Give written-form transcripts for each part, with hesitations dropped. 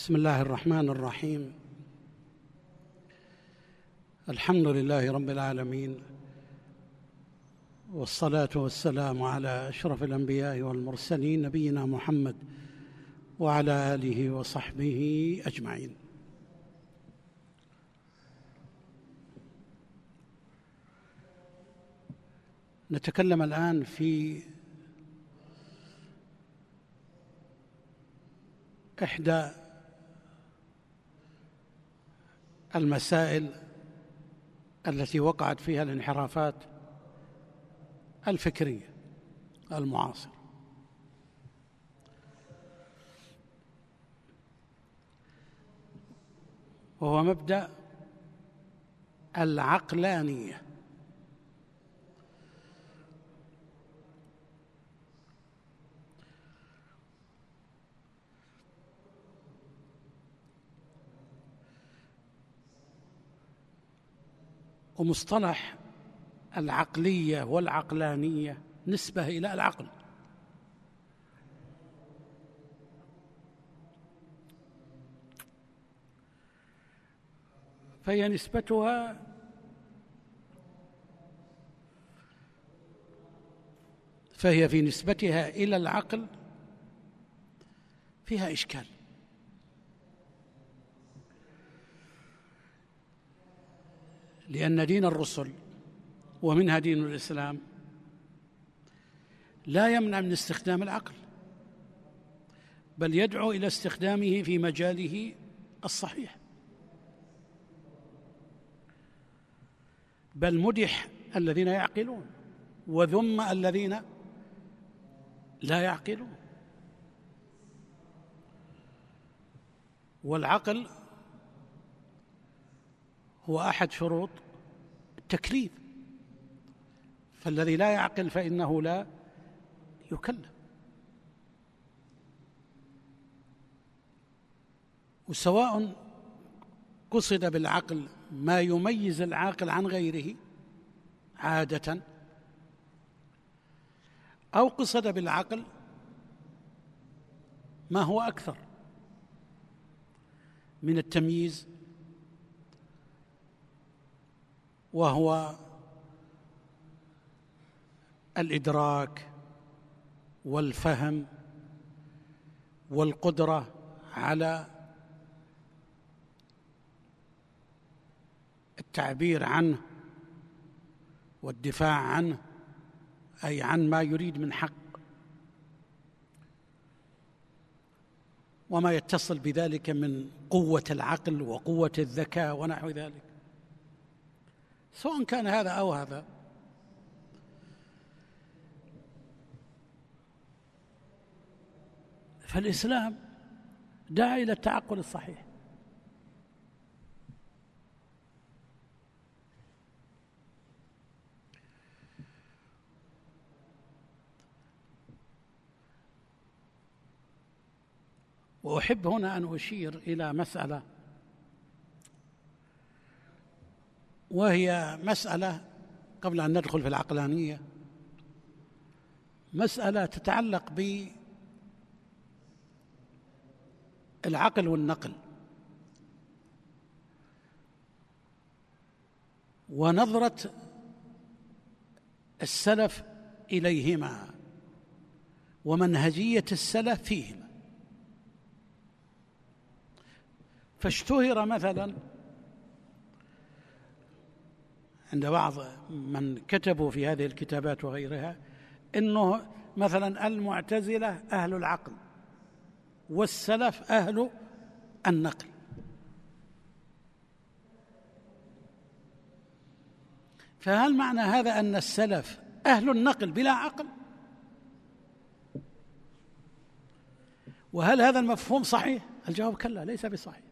بسم الله الرحمن الرحيم. الحمد لله رب العالمين، والصلاة والسلام على أشرف الأنبياء والمرسلين نبينا محمد وعلى آله وصحبه أجمعين. نتكلم الآن في إحدى المسائل التي وقعت فيها الانحرافات الفكرية المعاصرة، وهو مبدأ العقلانية. ومصطلح العقلية والعقلانية نسبة إلى العقل، فهي في نسبتها إلى العقل فيها إشكال، لأن دين الرسل ومنها دين الإسلام لا يمنع من استخدام العقل، بل يدعو إلى استخدامه في مجاله الصحيح، بل مدح الذين يعقلون وذم الذين لا يعقلون. والعقل هو أحد شروط التكليف، فالذي لا يعقل فإنه لا يكلف. وسواء قصد بالعقل ما يميز العاقل عن غيره عادة، أو قصد بالعقل ما هو أكثر من التمييز، وهو الإدراك والفهم والقدرة على التعبير عنه والدفاع عنه، أي عن ما يريد من حق، وما يتصل بذلك من قوة العقل وقوة الذكاء ونحو ذلك. سواء كان هذا أو هذا، فالإسلام دعا إلى التعقل الصحيح. وأحب هنا أن أشير إلى مسألة، وهي مسألة قبل أن ندخل في العقلانية، مسألة تتعلق بالعقل والنقل ونظرة السلف إليهما ومنهجية السلف فيهما. فاشتهر مثلا عند بعض من كتبوا في هذه الكتابات وغيرها إنه مثلا المعتزلة أهل العقل والسلف أهل النقل. فهل معنى هذا أن السلف أهل النقل بلا عقل؟ وهل هذا المفهوم صحيح؟ الجواب كلا، ليس بصحيح.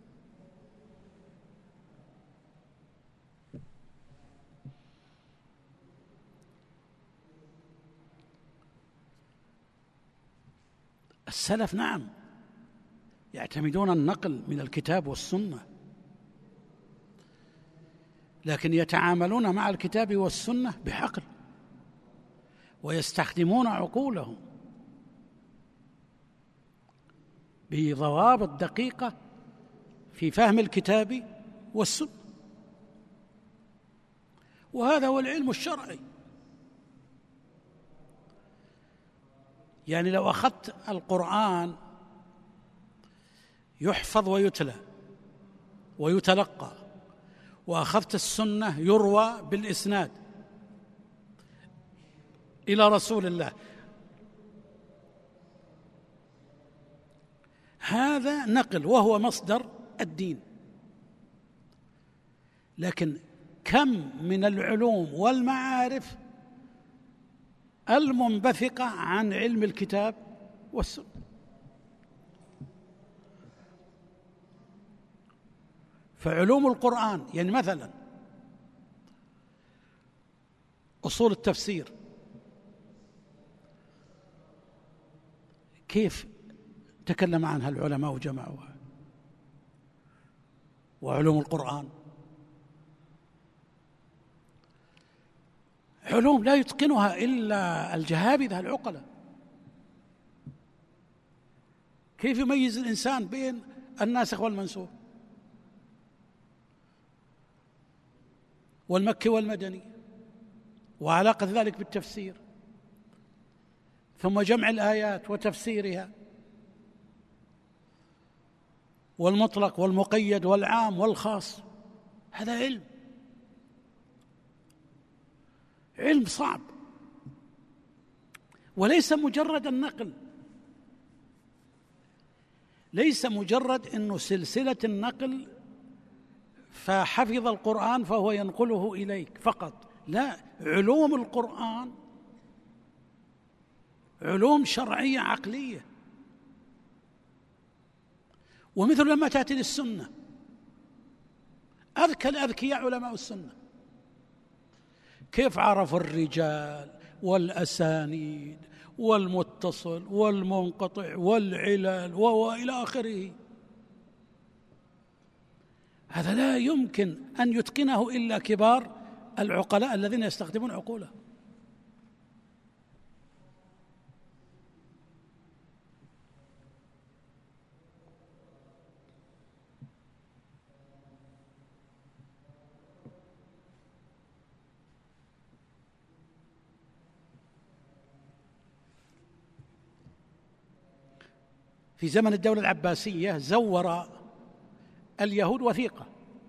السلف نعم يعتمدون النقل من الكتاب والسنة، لكن يتعاملون مع الكتاب والسنة بعقل، ويستخدمون عقولهم بضوابط دقيقة في فهم الكتاب والسنة، وهذا هو العلم الشرعي. يعني لو أخذت القرآن يحفظ ويتلى ويتلقى، وأخذت السنة يروى بالإسناد إلى رسول الله، هذا نقل وهو مصدر الدين. لكن كم من العلوم والمعارف المنبثقة عن علم الكتاب والسنة. فعلوم القرآن يعني مثلا أصول التفسير، كيف تكلم عنها العلماء وجمعوها؟ وعلوم القرآن علوم لا يتقنها إلا الجهابذة العقلاء. كيف يميز الإنسان بين الناسخ والمنسوخ والمكي والمدني، وعلاقة ذلك بالتفسير، ثم جمع الآيات وتفسيرها، والمطلق والمقيد والعام والخاص. هذا علم صعب، وليس مجرد النقل، ليس مجرد أنه سلسلة النقل فحفظ القرآن فهو ينقله إليك فقط، لا، علوم القرآن علوم شرعية عقلية. ومثل لما تأتي للسنة، أذكى الأذكياء علماء السنة كيف عرفوا الرجال والأسانيد والمتصل والمنقطع والعلل وإلى آخره. هذا لا يمكن أن يتقنه إلا كبار العقلاء الذين يستخدمون عقولهم. في زمن الدولة العباسية زور اليهود وثيقة،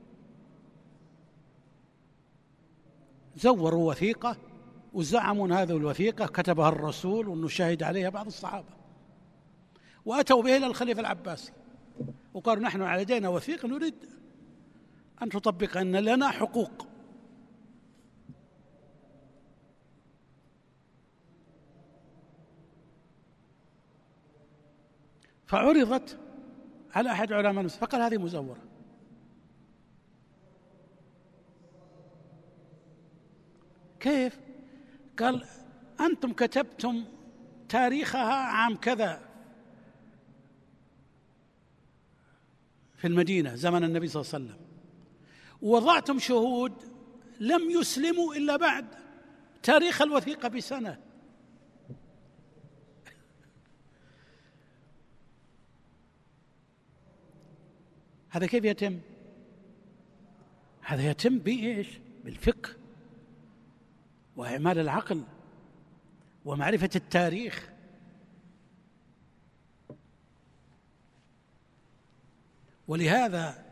زوروا وثيقة وزعموا أن هذه الوثيقة كتبها الرسول وأنه شهد عليها بعض الصحابة، وأتوا به إلى الخليفة العباسي وقالوا نحن لدينا وثيقة نريد أن تطبق، أن لنا حقوق. فعرضت على أحد علماء المسلمين فقال هذه مزورة. كيف؟ قال أنتم كتبتم تاريخها عام كذا في المدينة زمن النبي صلى الله عليه وسلم، ووضعتم شهود لم يسلموا إلا بعد تاريخ الوثيقة بسنة. هذا كيف يتم؟ هذا يتم بإيش؟ بالفقه وإعمال العقل ومعرفة التاريخ. ولهذا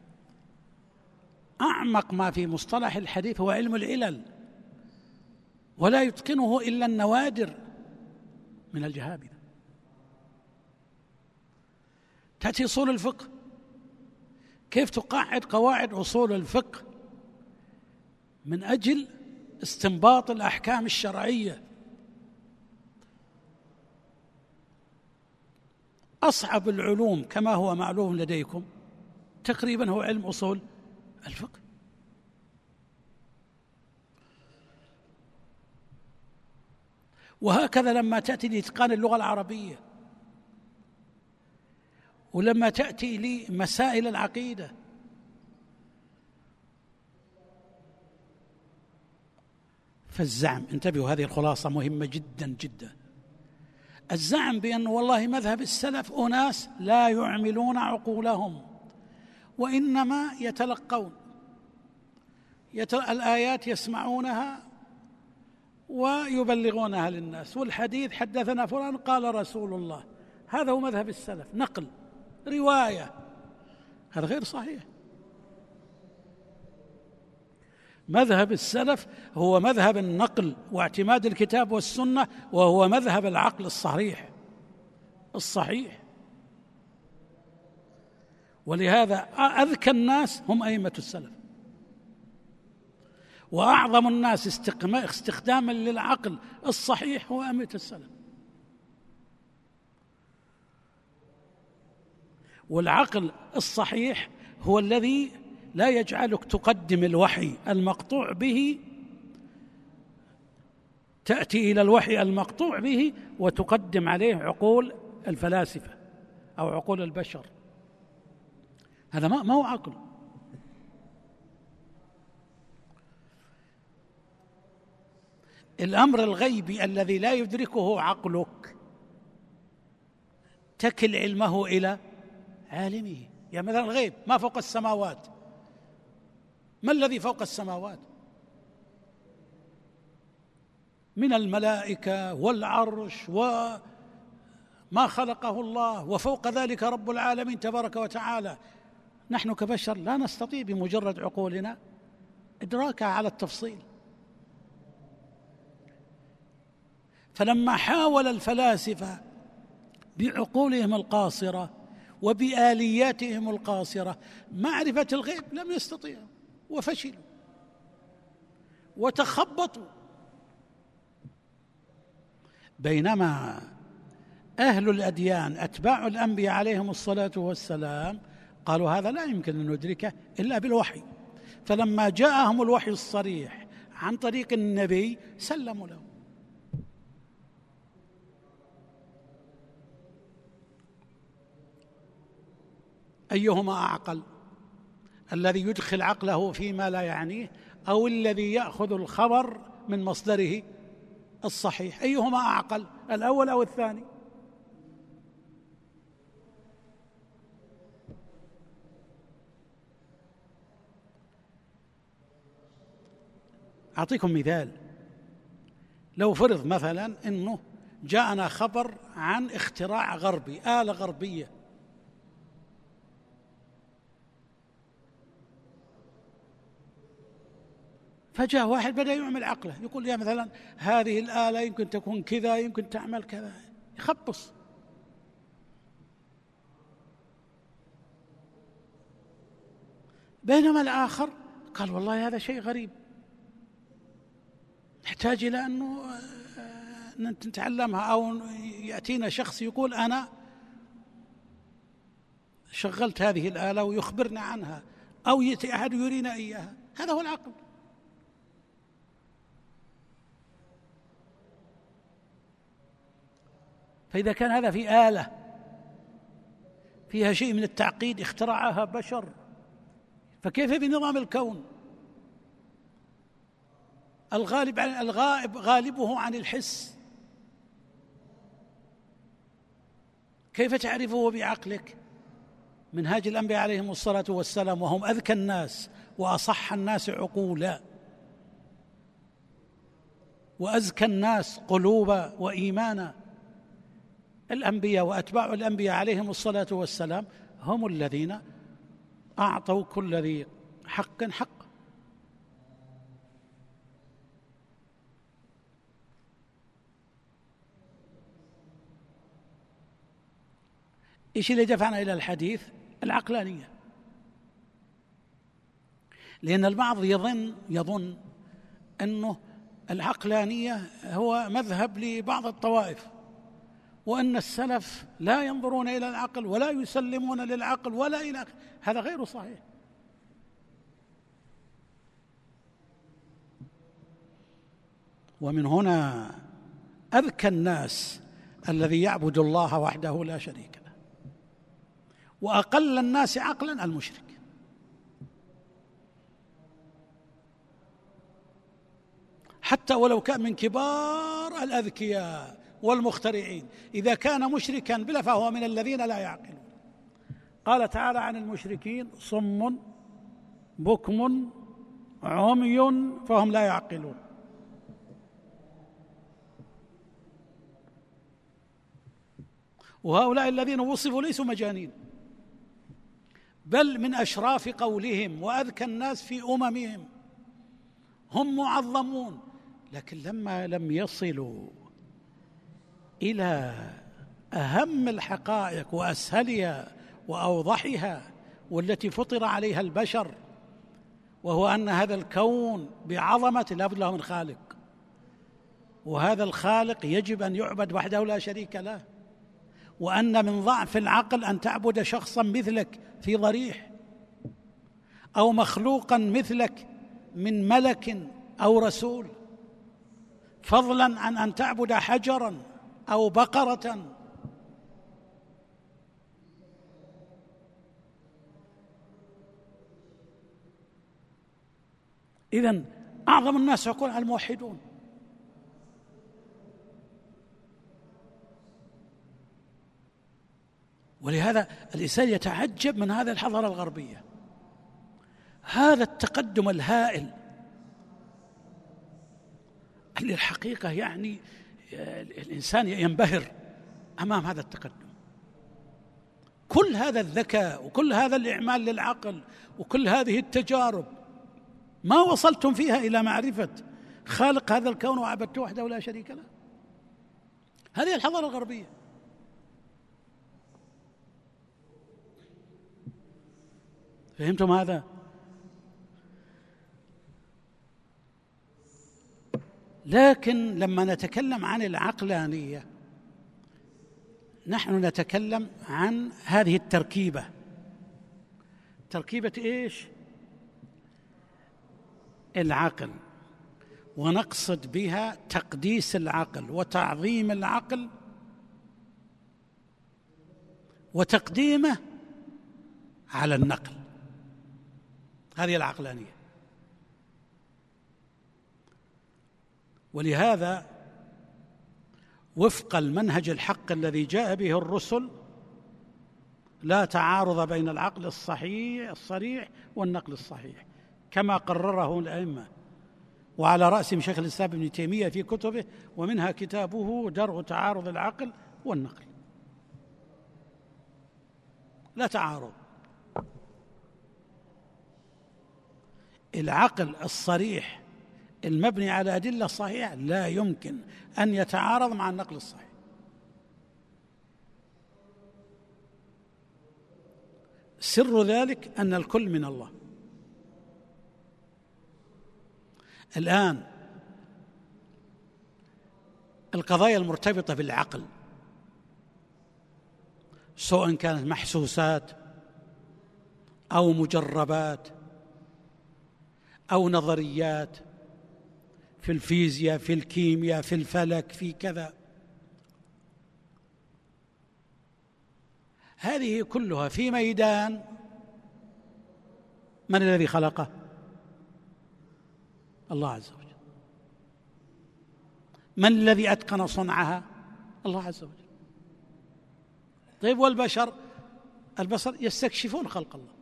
أعمق ما في مصطلح الحديث هو علم العلل، ولا يتقنه إلا النوادر من الجهابذة. تأتي أصول الفقه، كيف تقعد قواعد أصول الفقه من أجل استنباط الأحكام الشرعية. أصعب العلوم كما هو معلوم لديكم تقريبا هو علم أصول الفقه. وهكذا لما تأتي لإتقان اللغة العربية، ولما تأتي لمسائل العقيدة، فالزعم، انتبهوا هذه الخلاصة مهمة جدا جدا، الزعم بأن والله مذهب السلف أناس لا يعملون عقولهم وإنما يتلقون الآيات يسمعونها ويبلغونها للناس، والحديث حدثنا فلان قال رسول الله، هذا هو مذهب السلف، نقل رواية، هذا غير صحيح. مذهب السلف هو مذهب النقل واعتماد الكتاب والسنة، وهو مذهب العقل الصحيح. ولهذا أذكى الناس هم أئمة السلف، وأعظم الناس استخداما للعقل الصحيح هو أئمة السلف. والعقل الصحيح هو الذي لا يجعلك تقدم الوحي المقطوع به، تأتي إلى الوحي المقطوع به وتقدم عليه عقول الفلاسفة أو عقول البشر، هذا ما هو عقل. الأمر الغيبي الذي لا يدركه عقلك تكل علمه إلى عالمه. يعني مثلا الغيب ما فوق السماوات، ما الذي فوق السماوات من الملائكة والعرش وما خلقه الله، وفوق ذلك رب العالمين تبارك وتعالى. نحن كبشر لا نستطيع بمجرد عقولنا إدراكها على التفصيل. فلما حاول الفلاسفة بعقولهم القاصرة وبآلياتهم القاصرة معرفة الغيب لم يستطيعوا وفشلوا وتخبطوا، بينما أهل الأديان أتباع الأنبياء عليهم الصلاة والسلام قالوا هذا لا يمكن أن ندركه إلا بالوحي، فلما جاءهم الوحي الصريح عن طريق النبي سلموا له. أيهما أعقل، الذي يدخل عقله فيما لا يعنيه أو الذي يأخذ الخبر من مصدره الصحيح؟ أيهما أعقل، الأول أو الثاني؟ أعطيكم مثال. لو فرض مثلا أنه جاءنا خبر عن اختراع غربي، آلة غربية، فجاء واحد بدأ يعمل عقله، يقول يا مثلا هذه الآلة يمكن تكون كذا، يمكن تعمل كذا، يخبص. بينما الآخر قال والله هذا شيء غريب، نحتاج إلى أنه نتعلمها، أو يأتينا شخص يقول أنا شغلت هذه الآلة ويخبرنا عنها، أو يأتي أحد يرينا إياها. هذا هو العقل. فإذا كان هذا في آلة فيها شيء من التعقيد اخترعها بشر، فكيف بنظام الكون الغائب غالبه عن الحس؟ كيف تعرفه بعقلك؟ منهاج الأنبياء عليهم الصلاة والسلام وهم أذكى الناس وأصح الناس عقولا وأزكى الناس قلوبا وإيمانا، الأنبياء وأتباع الأنبياء عليهم الصلاة والسلام هم الذين أعطوا كل ذي حق حق. إيش اللي دفعنا إلى الحديث؟ العقلانية. لأن البعض يظن أنه العقلانية هو مذهب لبعض الطوائف، وأن السلف لا ينظرون إلى العقل ولا يسلمون للعقل ولا إلى آخره. هذا غير صحيح. ومن هنا أذكى الناس الذي يعبد الله وحده لا شريك له، وأقل الناس عقلا المشرك. حتى ولو كان من كبار الأذكياء والمخترعين، إذا كان مشركا بلا فهو من الذين لا يعقلون. قال تعالى عن المشركين: صم بكم عمي فهم لا يعقلون. وهؤلاء الذين وصفوا ليسوا مجانين، بل من أشراف قولهم وأذكى الناس في أممهم، هم معظمون، لكن لما لم يصلوا إلى أهم الحقائق وأسهلها وأوضحها والتي فطر عليها البشر، وهو أن هذا الكون بعظمة لا بد له من خالق، وهذا الخالق يجب أن يعبد وحده لا شريك له، وأن من ضعف العقل أن تعبد شخصا مثلك في ضريح، أو مخلوقا مثلك من ملك أو رسول، فضلا عن أن تعبد حجرا أو بقرة. إذن أعظم الناس عقولا الموحدون. ولهذا الإنسان يتعجب من هذه الحضارة الغربية، هذا التقدم الهائل اللي الحقيقة يعني الإنسان ينبهر أمام هذا التقدم. كل هذا الذكاء وكل هذا الإعمال للعقل وكل هذه التجارب، ما وصلتم فيها إلى معرفة خالق هذا الكون وعبدته وحده لا شريك له. هذه الحضارة الغربية. فهمتم هذا؟ لكن لما نتكلم عن العقلانية نحن نتكلم عن هذه التركيبة. تركيبة إيش؟ العقل، ونقصد بها تقديس العقل وتعظيم العقل وتقديمه على النقل. هذه العقلانية. ولهذا وفق المنهج الحق الذي جاء به الرسل لا تعارض بين العقل الصريح والنقل الصحيح كما قرره الأئمة، وعلى رأسهم شيخ الإسلام ابن تيمية في كتبه، ومنها كتابه درء تعارض العقل والنقل. لا تعارض. العقل الصريح المبني على أدلة صحيحة لا يمكن أن يتعارض مع النقل الصحيح. سر ذلك أن الكل من الله. الآن القضايا المرتبطة بالعقل سواء كانت محسوسات أو مجربات أو نظريات في الفيزياء، في الكيمياء، في الفلك، في كذا، هذه كلها في ميدان من الذي خلقه؟ الله عز وجل. من الذي أتقن صنعها؟ الله عز وجل. طيب والبشر؟ البشر يستكشفون خلق الله.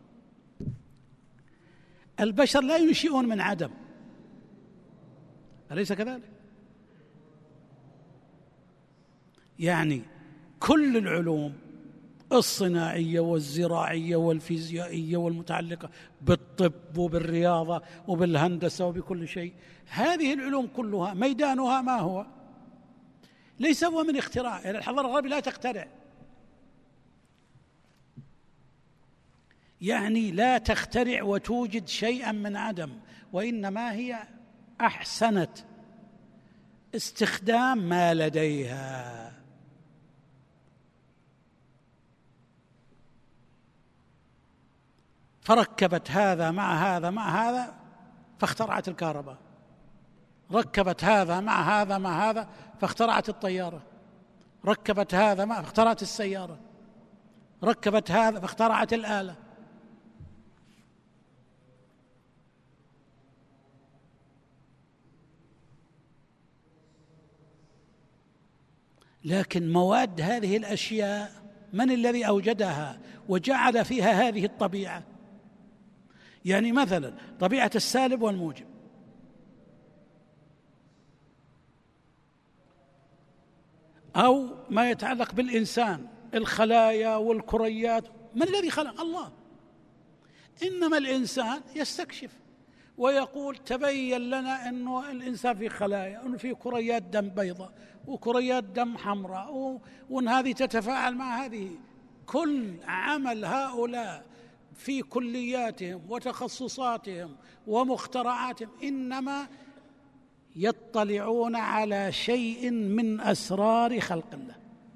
البشر لا ينشئون من عدم، أليس كذلك؟ يعني كل العلوم الصناعية والزراعية والفيزيائية والمتعلقة بالطب وبالرياضة وبالهندسة وبكل شيء، هذه العلوم كلها ميدانها ما هو؟ ليس هو من اختراع. يعني الحضارة الغربية لا تخترع، يعني لا تخترع وتوجد شيئا من عدم، وإنما هي أحسنت استخدام ما لديها. فركبت هذا مع هذا مع هذا فاخترعت الكهرباء، ركبت هذا مع هذا مع هذا فاخترعت الطيارة، ركبت هذا مع فاخترعت السيارة، ركبت هذا فاخترعت الآلة. لكن مواد هذه الأشياء من الذي أوجدها وجعل فيها هذه الطبيعة؟ يعني مثلا طبيعة السالب والموجب، أو ما يتعلق بالإنسان، الخلايا والكريات، من الذي خلق؟ الله. إنما الإنسان يستكشف ويقول تبين لنا أنه الإنسان في خلايا، أنه في كريات دم بيضاء وكريات دم حمراء، وأن هذه تتفاعل مع هذه. كل عمل هؤلاء في كلياتهم وتخصصاتهم ومخترعاتهم إنما يطلعون على شيء من أسرار خلق الله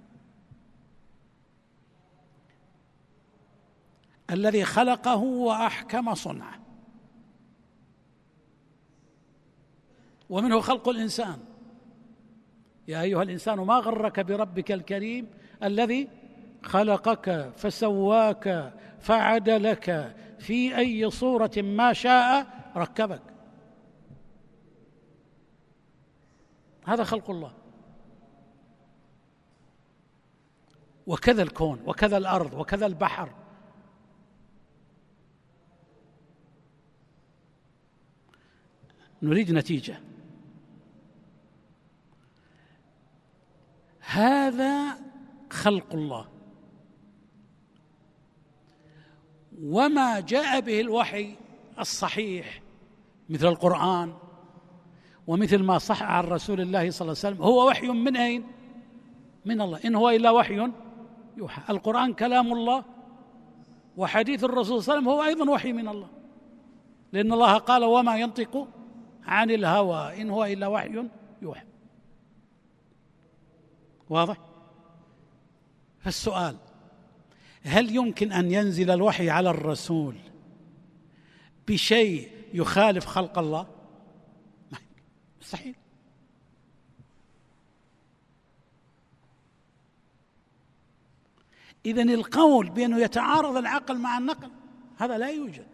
الذي خلقه وأحكم صنعه. ومنه خلق الإنسان: يا أيها الإنسان ما غرك بربك الكريم الذي خلقك فسواك فعدلك في أي صورة ما شاء ركبك. هذا خلق الله. وكذا الكون، وكذا الأرض، وكذا البحر. نريد نتيجة. هذا خلق الله. وما جاء به الوحي الصحيح مثل القرآن ومثل ما صح عن رسول الله صلى الله عليه وسلم هو وحي من أين؟ من الله. إن هو إلا وحي يوحى. القرآن كلام الله، وحديث الرسول صلى الله عليه وسلم هو أيضا وحي من الله، لأن الله قال: وما ينطق عن الهوى إن هو إلا وحي يوحى. واضح؟ فالسؤال: هل يمكن أن ينزل الوحي على الرسول بشيء يخالف خلق الله؟ مستحيل. إذن القول بأنه يتعارض العقل مع النقل هذا لا يوجد.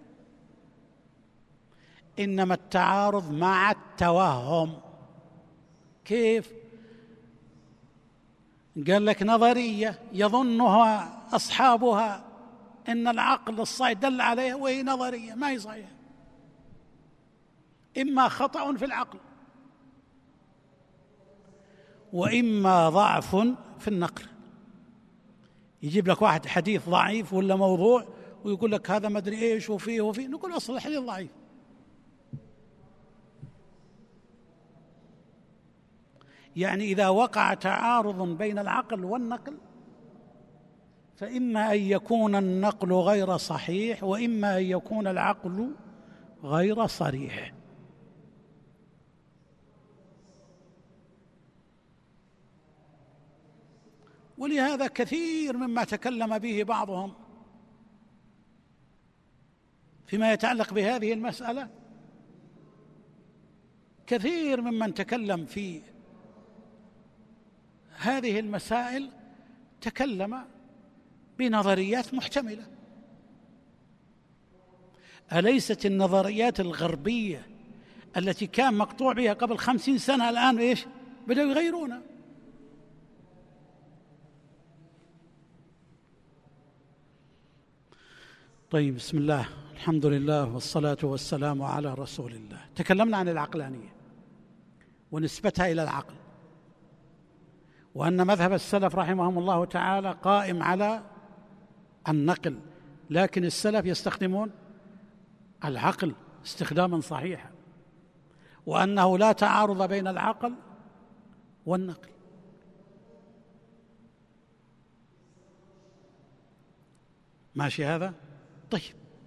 إنما التعارض مع التوهم. كيف؟ قال لك نظرية يظنها أصحابها إن العقل الصحيح دل عليها وهي نظرية ما هي صحيحة، إما خطأ في العقل وإما ضعف في النقل. يجيب لك واحد حديث ضعيف ولا موضوع ويقول لك هذا ما أدري إيش وفيه، نقول أصل الحديث ضعيف. يعني إذا وقع تعارض بين العقل والنقل فإما أن يكون النقل غير صحيح وإما أن يكون العقل غير صريح. ولهذا كثير مما تكلم به بعضهم فيما يتعلق بهذه المسألة، كثير ممن تكلم في هذه المسائل تكلم بنظريات محتملة. أليست النظريات الغربية التي كان مقطوع بها قبل 50 سنة الآن إيش؟ بدأوا يغيرونها. طيب، بسم الله، الحمد لله، والصلاة والسلام على رسول الله. تكلمنا عن العقلانية ونسبتها إلى العقل، وأن مذهب السلف رحمهم الله تعالى قائم على النقل، لكن السلف يستخدمون العقل استخداما صحيحا، وأنه لا تعارض بين العقل والنقل. ماشي هذا؟ طيب،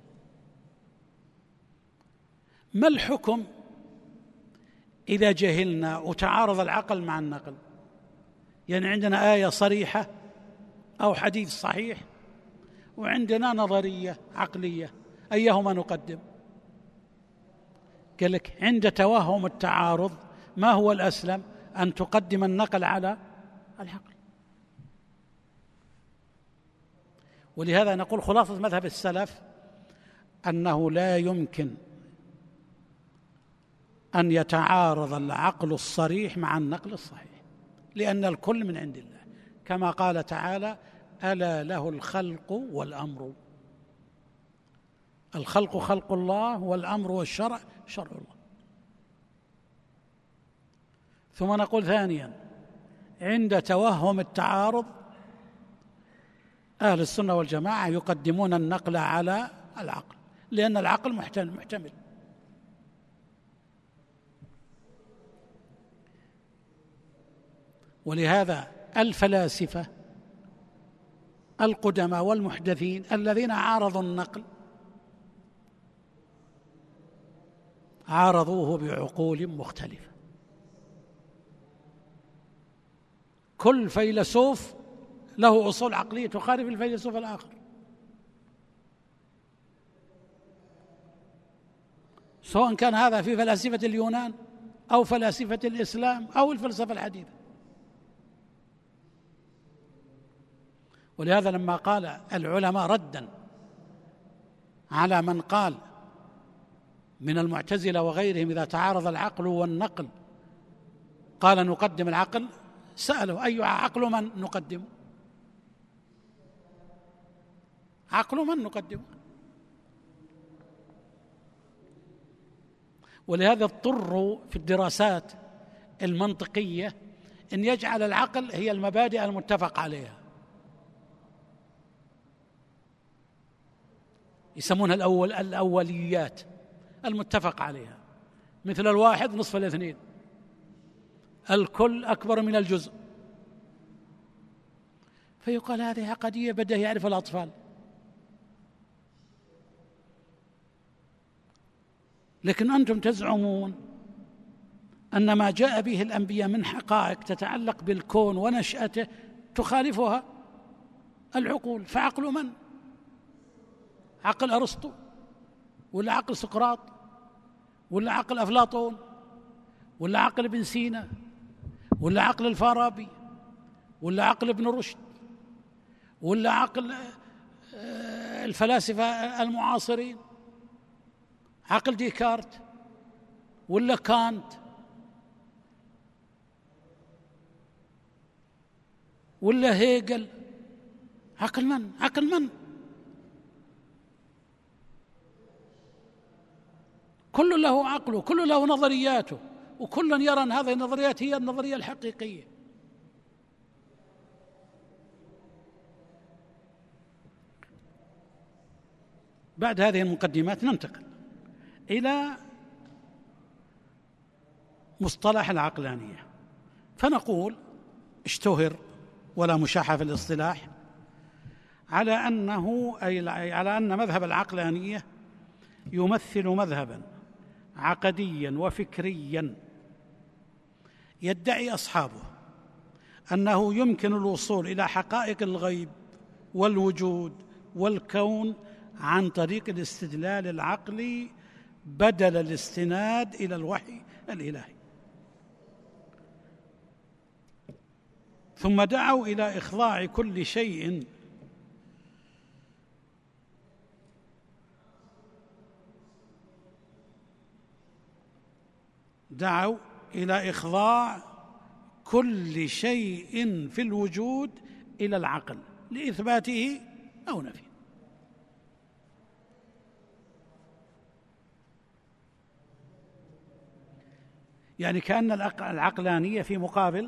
ما الحكم إذا جهلنا وتعارض العقل مع النقل؟ يعني عندنا آية صريحة أو حديث صحيح وعندنا نظرية عقلية، أيهما نقدم؟ قال لك عند توهم التعارض ما هو الأسلم؟ أن تقدم النقل على العقل. ولهذا نقول خلاصة مذهب السلف أنه لا يمكن أن يتعارض العقل الصريح مع النقل الصحيح، لأن الكل من عند الله، كما قال تعالى: ألا له الخلق والأمر. الخلق خلق الله، والأمر والشرع شرع الله. ثم نقول ثانيا: عند توهم التعارض أهل السنة والجماعة يقدمون النقل على العقل، لأن العقل محتمل. ولهذا الفلاسفة القدماء والمحدثين الذين عارضوا النقل عارضوه بعقول مختلفة. كل فيلسوف له أصول عقلية تخالف الفيلسوف الآخر، سواء كان هذا في فلاسفة اليونان أو فلاسفة الإسلام أو الفلسفة الحديثة. ولهذا لما قال العلماء ردا على من قال من المعتزلة وغيرهم إذا تعارض العقل والنقل قال نقدم العقل، سألوا: أي عقل من نقدم؟ عقل من نقدم؟ ولهذا اضطروا في الدراسات المنطقية أن يجعل العقل هي المبادئ المتفق عليها، يسمونها الأوليات المتفق عليها، مثل الواحد نصف الاثنين، الكل أكبر من الجزء. فيقال هذه عقدية بدأ يعرف الأطفال. لكن أنتم تزعمون أن ما جاء به الأنبياء من حقائق تتعلق بالكون ونشأته تخالفها العقول. فعقل من؟ عقل أرسطو، ولا عقل سقراط، ولا عقل أفلاطون، ولا عقل ابن سينا، ولا عقل الفارابي، ولا عقل ابن رشد، ولا عقل الفلاسفة المعاصرين، عقل ديكارت ولا كانت ولا هيجل؟ عقل من؟ عقل من؟ كل له عقله، كل له نظرياته، وكل يرى أن هذه النظريات هي النظرية الحقيقية. بعد هذه المقدمات ننتقل إلى مصطلح العقلانية. فنقول اشتهر ولا مشاحة في الاصطلاح على أن مذهب العقلانية يمثل مذهبا عقديا وفكريا يدعي أصحابه أنه يمكن الوصول إلى حقائق الغيب والوجود والكون عن طريق الاستدلال العقلي بدل الاستناد إلى الوحي الإلهي. ثم دعوا إلى إخضاع كل شيء في الوجود إلى العقل لإثباته أو نفيه. يعني كأن العقلانية في مقابل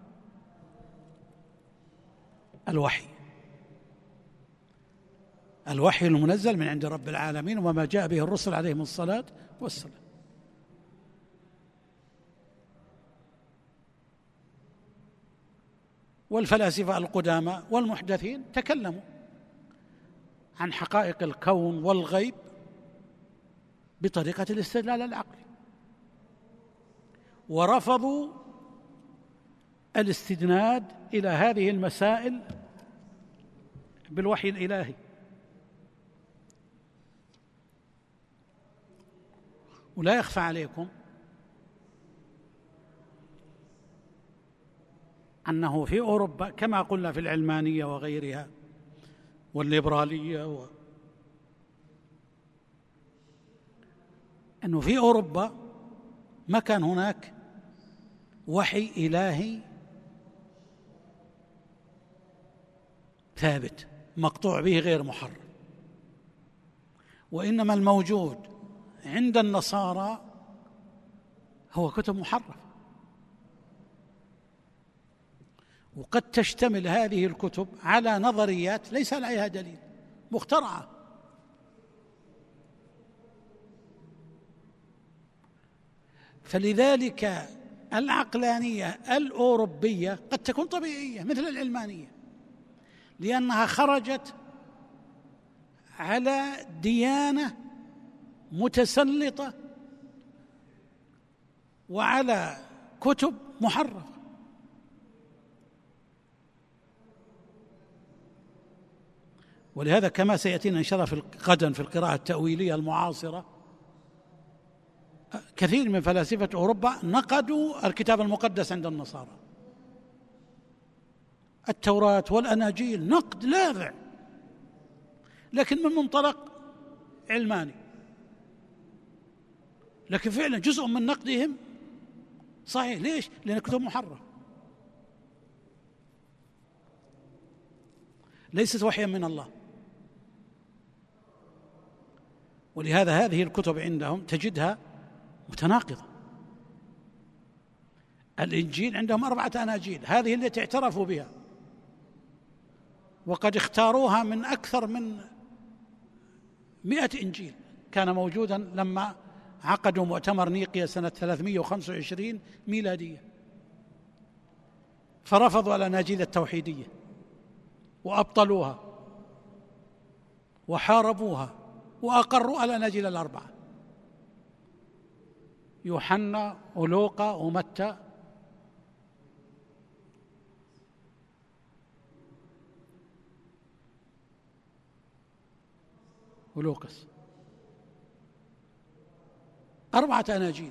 الوحي المنزل من عند رب العالمين وما جاء به الرسل عليهم الصلاة والسلام. والفلاسفة القدامى والمحدثين تكلموا عن حقائق الكون والغيب بطريقة الاستدلال العقلي، ورفضوا الاستناد إلى هذه المسائل بالوحي الإلهي. ولا يخفى عليكم أنه في أوروبا كما قلنا في العلمانية وغيرها والليبرالية أنه في أوروبا ما كان هناك وحي إلهي ثابت مقطوع به غير محرف. وإنما الموجود عند النصارى هو كتب محرفة، وقد تشتمل هذه الكتب على نظريات ليس عليها دليل، مخترعة. فلذلك العقلانية الأوروبية قد تكون طبيعية مثل العلمانية، لأنها خرجت على ديانة متسلطة وعلى كتب محرفة. ولهذا كما سيأتينا إن شاء الله غدا في القراءة التأويلية المعاصرة، كثير من فلاسفة أوروبا نقدوا الكتاب المقدس عند النصارى، التوراة والأناجيل، نقد لاذع، لكن من منطلق علماني. لكن فعلا جزء من نقدهم صحيح. ليش؟ لأن كتب محرفة ليست وحيا من الله. ولهذا هذه الكتب عندهم تجدها متناقضة. الإنجيل عندهم 4 أناجيل، هذه التي اعترفوا بها، وقد اختاروها من أكثر من 100 إنجيل كان موجودا لما عقدوا مؤتمر نيقيا سنة 325 ميلادية، فرفضوا الأناجيل التوحيدية وأبطلوها وحاربوها وأقروا الأناجيل 4، يوحنا ولوقا ومتى ولوقس، 4 أناجيل.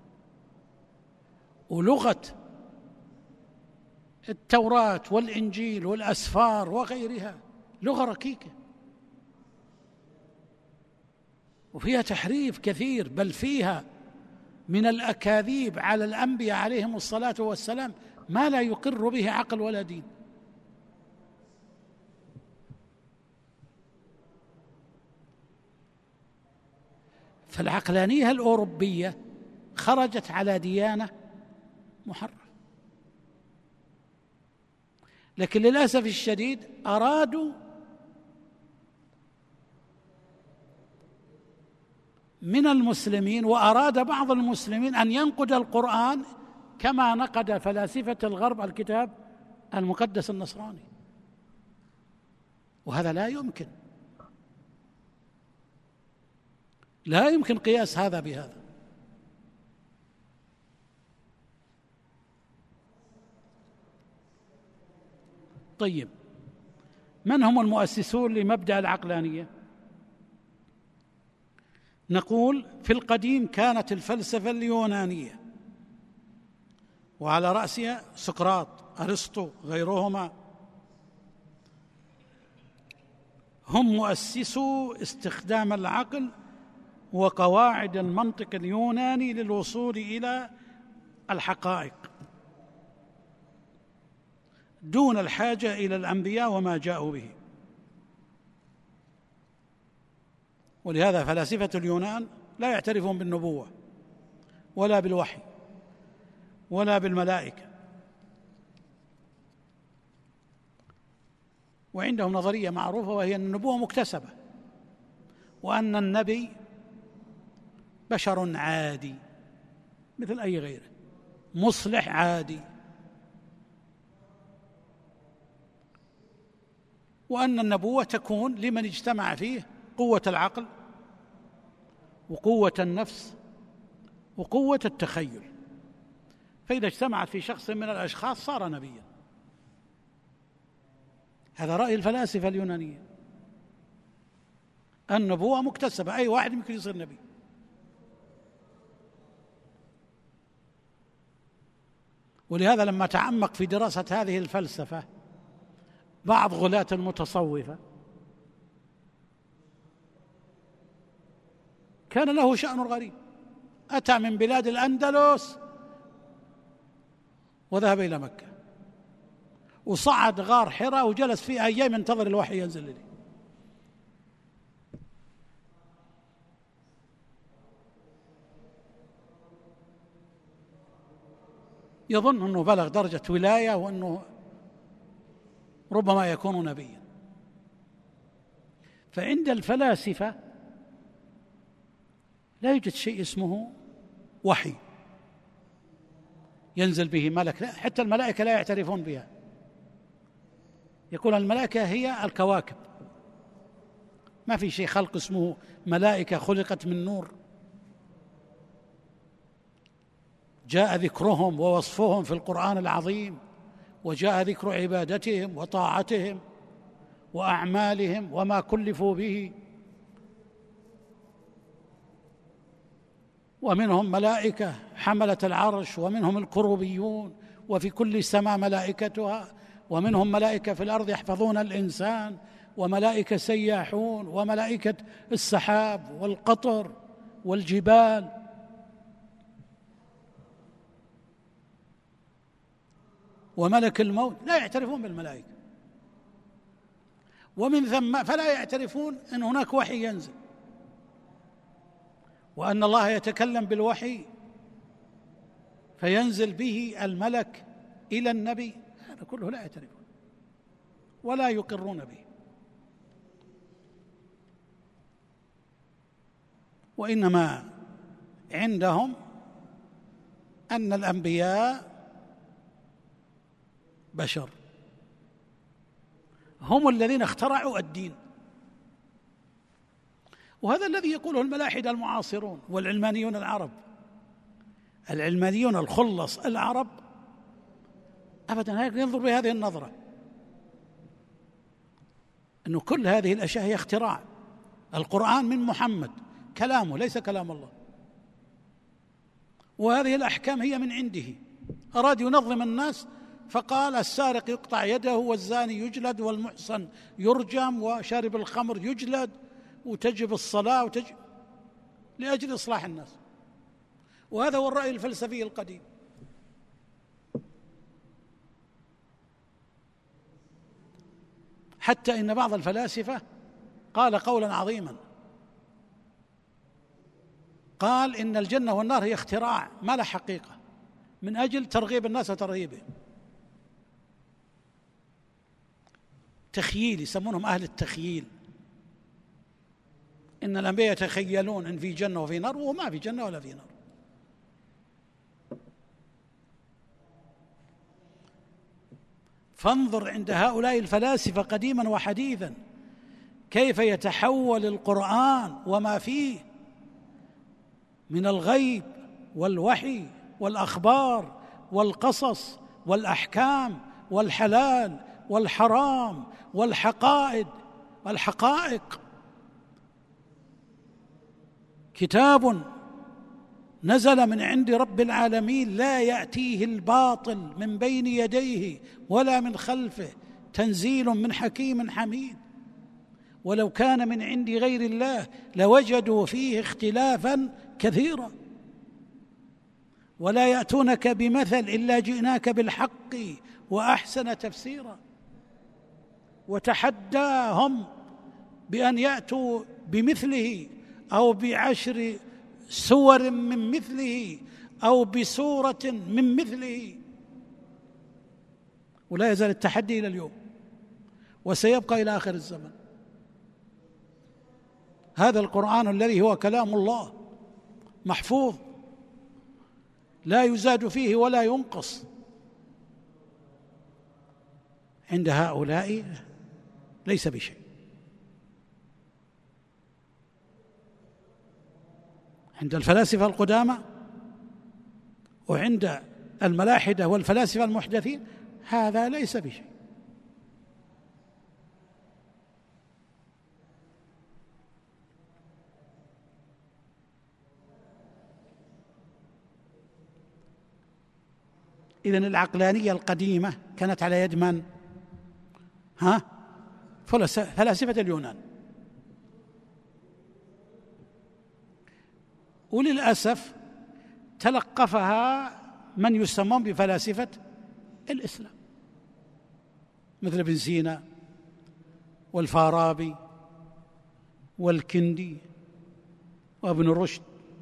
ولغة التوراة والإنجيل والأسفار وغيرها لغة ركيكة، وفيها تحريف كثير، بل فيها من الأكاذيب على الأنبياء عليهم الصلاة والسلام ما لا يقر به عقل ولا دين. فالعقلانية الأوروبية خرجت على ديانة محرفة، لكن للأسف الشديد أرادوا من المسلمين، وأراد بعض المسلمين أن ينقد القرآن كما نقد فلاسفة الغرب الكتاب المقدس النصراني، وهذا لا يمكن قياس هذا بهذا. طيب، من هم المؤسسون لمبدأ العقلانية؟ نقول في القديم كانت الفلسفة اليونانية، وعلى رأسها سقراط، أرسطو، غيرهما، هم مؤسسو استخدام العقل وقواعد المنطق اليوناني للوصول إلى الحقائق دون الحاجة إلى الأنبياء وما جاءوا به. ولهذا فلاسفة اليونان لا يعترفون بالنبوة ولا بالوحي ولا بالملائكة، وعندهم نظرية معروفة وهي أن النبوة مكتسبة، وأن النبي بشر عادي مثل أي غيره، مصلح عادي، وأن النبوة تكون لمن اجتمع فيه قوة العقل وقوة النفس وقوة التخيل، فإذا اجتمعت في شخص من الأشخاص صار نبيا. هذا رأي الفلاسفة اليونانية، النبوة مكتسبة، أي واحد يمكن يصير نبي. ولهذا لما تعمق في دراسة هذه الفلسفة بعض غلاة المتصوفة كان له شأن غريب، أتى من بلاد الأندلس وذهب إلى مكة، وصعد غار حراء وجلس فيه أيام ينتظر الوحي ينزل إليه. يظن أنه بلغ درجة ولاية وأنه ربما يكون نبيا. فعند الفلاسفة لا يوجد شيء اسمه وحي ينزل به ملك، لا، حتى الملائكة لا يعترفون بها. يقول الملائكة هي الكواكب، ما في شيء خلق اسمه ملائكة خلقت من نور. جاء ذكرهم ووصفهم في القرآن العظيم، وجاء ذكر عبادتهم وطاعتهم وأعمالهم وما كلفوا به. ومنهم ملائكة حملة العرش، ومنهم الكروبيون، وفي كل سماء ملائكتها، ومنهم ملائكة في الأرض يحفظون الإنسان، وملائكة سياحون، وملائكة السحاب والقطر والجبال. وملك الموت، لا يعترفون بالملائكة، ومن ثم فلا يعترفون أن هناك وحي ينزل، وأن الله يتكلم بالوحي فينزل به الملك إلى النبي. هذا كله لا يعترفون ولا يقرون به، وإنما عندهم أن الأنبياء بشر، هم الذين اخترعوا الدين. وهذا الذي يقوله الملاحدة المعاصرون والعلمانيون العرب. العلمانيون الخلص العرب أبدا ينظر بهذه النظرة، أنه كل هذه الأشياء هي اختراع. القرآن من محمد، كلامه ليس كلام الله، وهذه الأحكام هي من عنده. أراد ينظم الناس فقال السارق يقطع يده، والزاني يجلد، والمحصن يرجم، وشارب الخمر يجلد، وتجب الصلاة لأجل إصلاح الناس. وهذا هو الرأي الفلسفي القديم. حتى إن بعض الفلاسفة قال قولا عظيما، قال إن الجنة والنار هي اختراع ما له حقيقة من أجل ترغيب الناس وترهيبهم. تخييل، يسمونهم أهل التخييل. إن الأنبياء يتخيلون إن في جنة وفي نار، وهو ما في جنة ولا في نار. فانظر عند هؤلاء الفلاسفة قديما وحديثا كيف يتحول القرآن وما فيه من الغيب والوحي والأخبار والقصص والأحكام والحلال والحرام والحقائق. كتاب نزل من عند رب العالمين لا يأتيه الباطل من بين يديه ولا من خلفه، تنزيل من حكيم حميد. ولو كان من عند غير الله لوجدوا فيه اختلافا كثيرا، ولا يأتونك بمثل إلا جئناك بالحق وأحسن تفسيرا. وتحداهم بأن يأتوا بمثله أو ب10 سور من مثله أو بسورة من مثله، ولا يزال التحدي إلى اليوم وسيبقى إلى آخر الزمن. هذا القرآن الذي هو كلام الله محفوظ لا يزاد فيه ولا ينقص، عند هؤلاء ليس بشيء. عند الفلاسفة القدامى وعند الملاحدة والفلاسفة المحدثين هذا ليس بشيء. إذن العقلانية القديمة كانت على يد من؟ فلاسفة اليونان. وللأسف تلقفها من يسمون بفلاسفة الإسلام. مثل ابن سينا والفارابي والكندي وابن رشد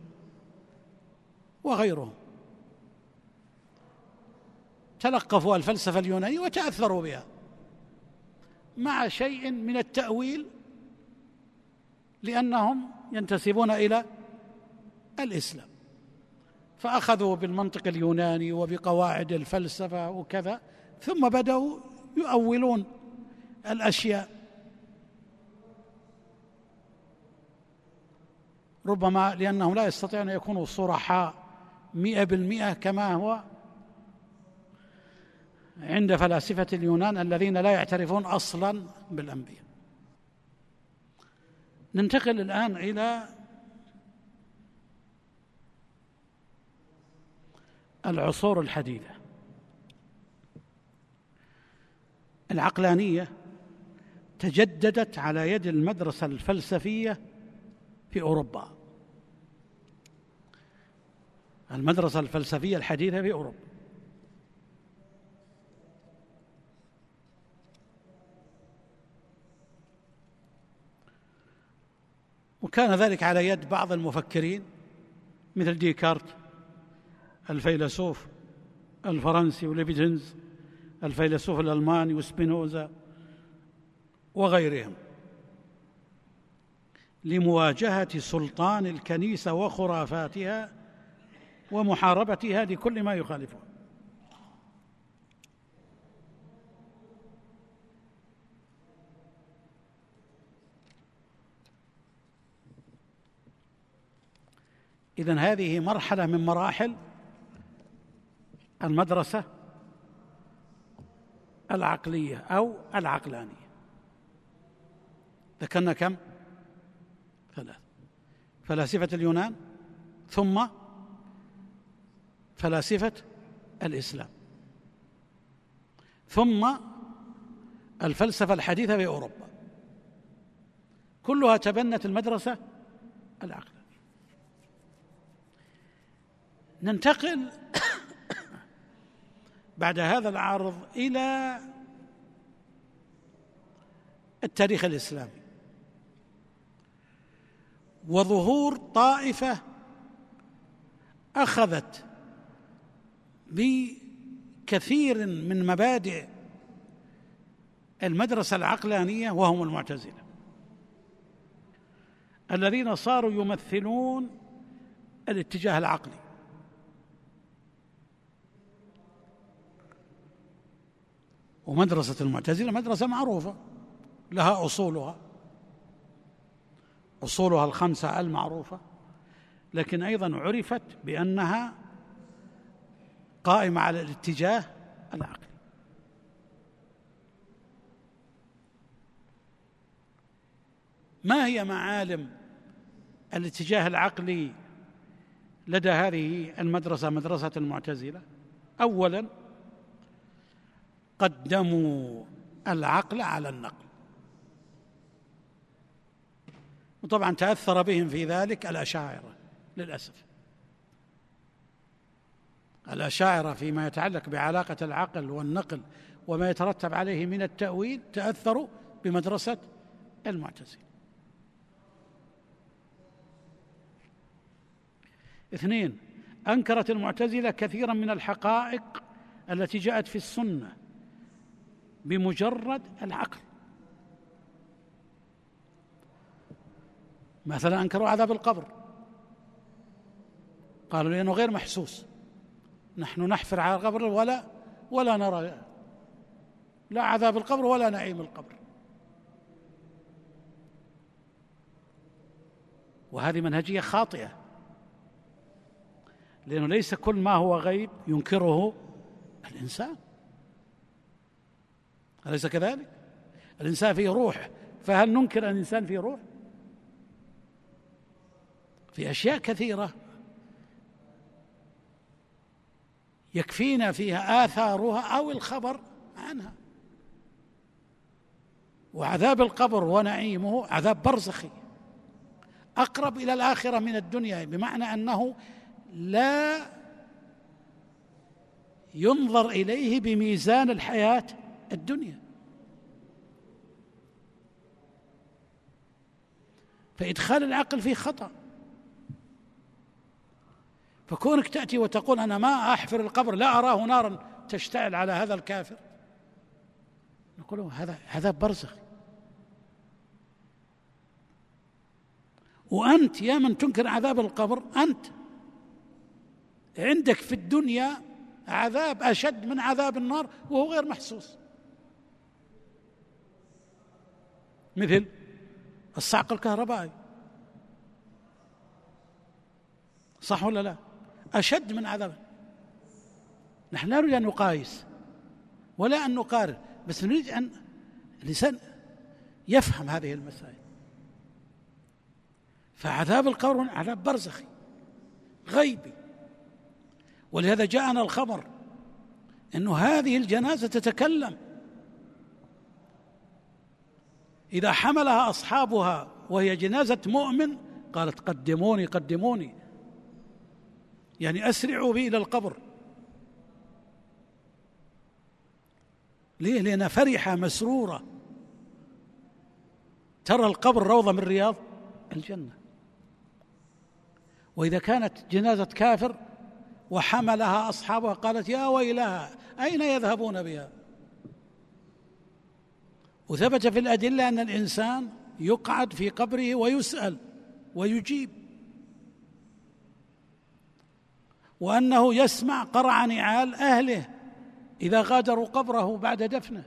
وغيرهم، تلقفوا الفلسفة اليونانية وتأثروا بها مع شيء من التأويل لأنهم ينتسبون إلى الإسلام، فأخذوا بالمنطق اليوناني وبقواعد الفلسفة وكذا، ثم بدأوا يؤولون الأشياء، ربما لأنهم لا يستطيعون أن يكونوا صرحاء 100% كما هو عند فلاسفة اليونان الذين لا يعترفون أصلا بالأنبياء. ننتقل الآن إلى العصور الحديثة. العقلانية تجددت على يد المدرسة الفلسفية في أوروبا، المدرسة الفلسفية الحديثة في أوروبا، وكان ذلك على يد بعض المفكرين مثل ديكارت الفيلسوف الفرنسي، وليبنز الفيلسوف الألماني، وسبينوزا وغيرهم، لمواجهة سلطان الكنيسة وخرافاتها ومحاربتها لكل ما يخالفها. إذن هذه مرحلة من مراحل المدرسة العقلية أو العقلانية. ذكرنا كم؟ 3: فلاسفة اليونان، ثم فلاسفة الإسلام، ثم الفلسفة الحديثة في أوروبا، كلها تبنت المدرسة العقلانية. ننتقل بعد هذا العرض إلى التاريخ الإسلامي وظهور طائفة أخذت بكثير من مبادئ المدرسة العقلانية، وهم المعتزلة، الذين صاروا يمثلون الاتجاه العقلي. ومدرسة المعتزلة مدرسة معروفة، لها أصولها الخمسة المعروفة، لكن أيضا عرفت بأنها قائمة على الاتجاه العقلي. ما هي معالم الاتجاه العقلي لدى هذه المدرسة، مدرسة المعتزلة؟ أولا، قدموا العقل على النقل، وطبعا تأثر بهم في ذلك الأشاعرة للأسف. الأشاعرة فيما يتعلق بعلاقة العقل والنقل وما يترتب عليه من التأويل تأثروا بمدرسة المعتزلة. 2: أنكرت المعتزلة كثيرا من الحقائق التي جاءت في السنة بمجرد العقل. مثلا أنكروا عذاب القبر، قالوا لأنه غير محسوس، نحن نحفر على القبر ولا نرى لا عذاب القبر ولا نعيم القبر. وهذه منهجية خاطئة، لأنه ليس كل ما هو غيب ينكره الإنسان، أليس كذلك؟ الإنسان فيه روح، فهل ننكر أن الإنسان فيه روح؟ في أشياء كثيرة يكفينا فيها آثارها أو الخبر عنها. وعذاب القبر ونعيمه عذاب برزخي أقرب إلى الآخرة من الدنيا، بمعنى أنه لا ينظر إليه بميزان الحياة الدنيا، فإدخال العقل فيه خطأ. فكونك تأتي وتقول أنا ما أحفر القبر لا أراه نارا تشتعل على هذا الكافر، نقول هذا عذاب برزخي. وأنت يا من تنكر عذاب القبر، أنت عندك في الدنيا عذاب أشد من عذاب النار وهو غير محسوس، مثل الصعق الكهربائي، صح ولا لا؟ أشد من عذاب. نحن لا نريد أن نقايس ولا أن نقارن، بس نريد أن الإنسان يفهم هذه المسائل. فعذاب القبر عذاب برزخي غيبي، ولهذا جاءنا الخبر أنه هذه الجنازة تتكلم إذا حملها أصحابها وهي جنازة مؤمن قالت قدموني قدموني، يعني أسرعوا بي إلى القبر. ليه؟ لأنها فرحة مسرورة ترى القبر روضة من رياض الجنة. وإذا كانت جنازة كافر وحملها أصحابها قالت يا ويلها أين يذهبون بها؟ وثبت في الأدلة أن الإنسان يقعد في قبره ويسأل ويجيب، وأنه يسمع قرع نعال أهله إذا غادروا قبره بعد دفنه.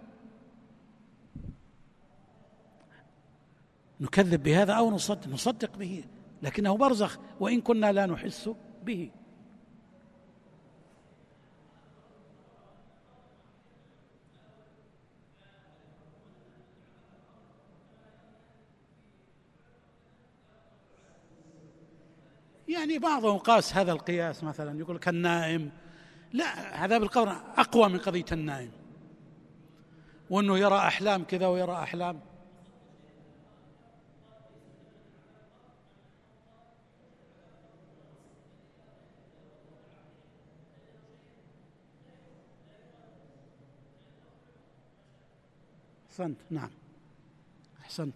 نكذب بهذا أو نصدق به، لكنه برزخ وإن كنا لا نحس به. يعني بعضهم قاس هذا القياس، مثلا يقول كالنائم. لا، عذاب القبر أقوى من قضية النائم، وأنه يرى أحلام كذا ويرى أحلام. أحسنت، نعم أحسنت.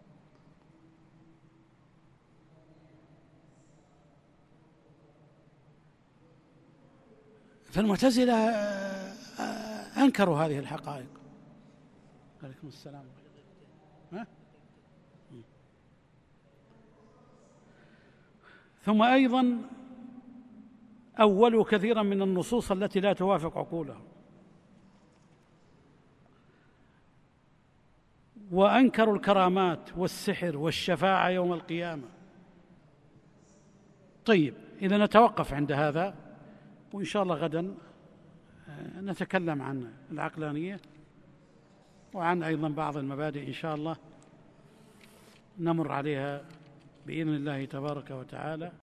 فالمعتزلة أنكروا هذه الحقائق. عليكم السلام. ثم أيضا أولوا كثيرا من النصوص التي لا توافق عقولهم، وأنكروا الكرامات والسحر والشفاعة يوم القيامة. طيب، إذا نتوقف عند هذا، وإن شاء الله غدا نتكلم عن العقلانية وعن أيضا بعض المبادئ إن شاء الله نمر عليها بإذن الله تبارك وتعالى.